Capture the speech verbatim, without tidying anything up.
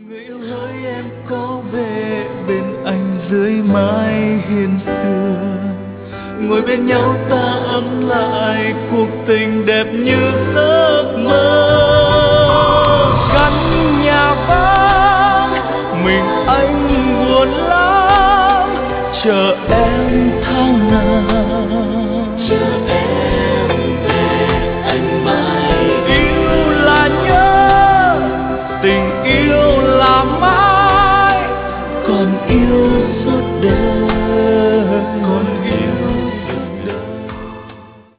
Người yêu hỡi em có về bên anh dưới mái hiên xưa, ngồi bên nhau ta ấm lại cuộc tình đẹp như giấc mơ. Căn nhà vắng mình anh buồn lắm, chờ em tháng nào, chờ em về anh mãi yêu là nhớ, tình yêu là mãi, còn yêu suốt đời.